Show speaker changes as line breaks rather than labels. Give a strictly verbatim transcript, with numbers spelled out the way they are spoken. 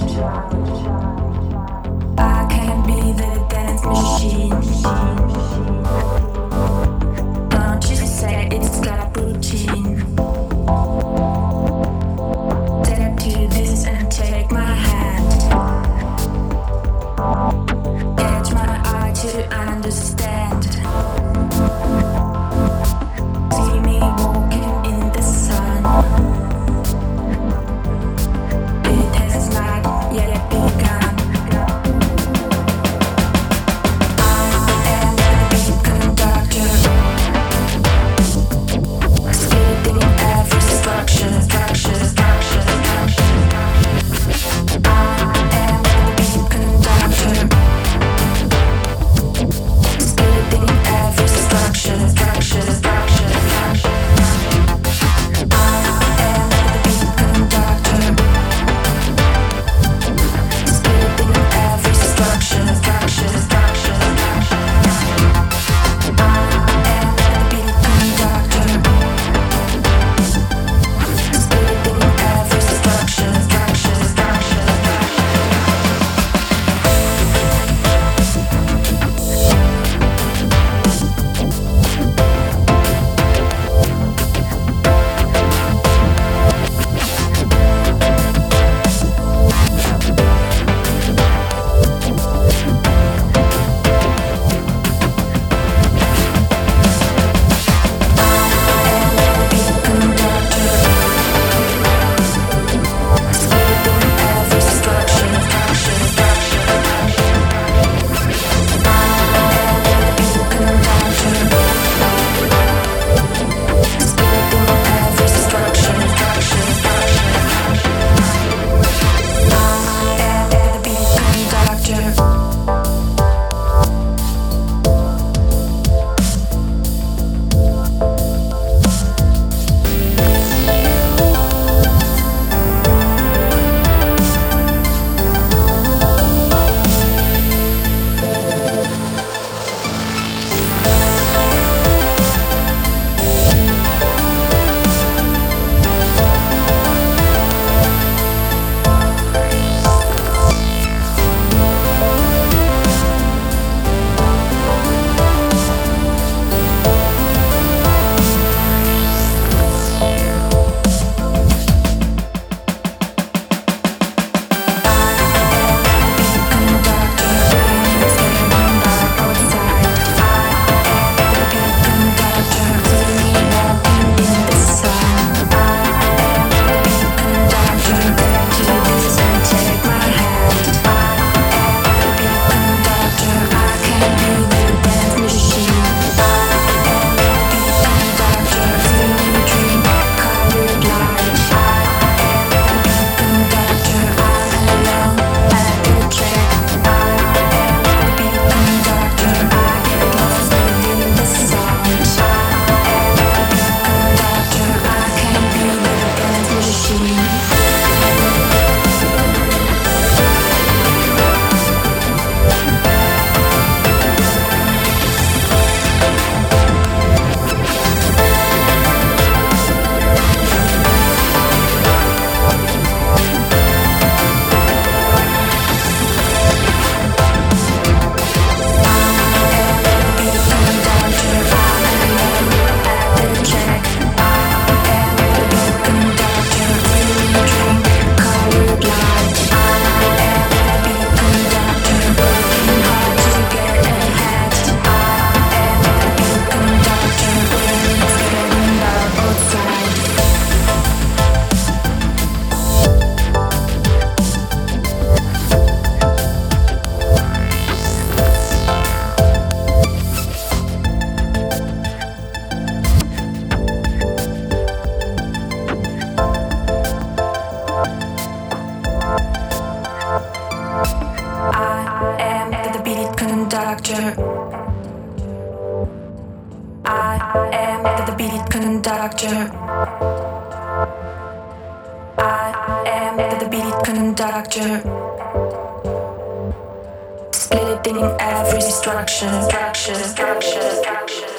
I can be the dance machine. Don't you say it's cappuccino. Step to this and take my hand. Catch my eye to understand. See me walking in the sun. It has not yet begun. I am the beat conductor, skipping every structure, structure, structure, structure. I am the beat conductor, skipping every structure, structure, structure, structure. I am the beat conductor, skipping every structure, structure, structure, structure. I am the beat conductor, skipping every structure, structure, structure. I am the beat conductor. I am the beat conductor. I am the beat conductor. Splitting every structure, structure, structure, structure.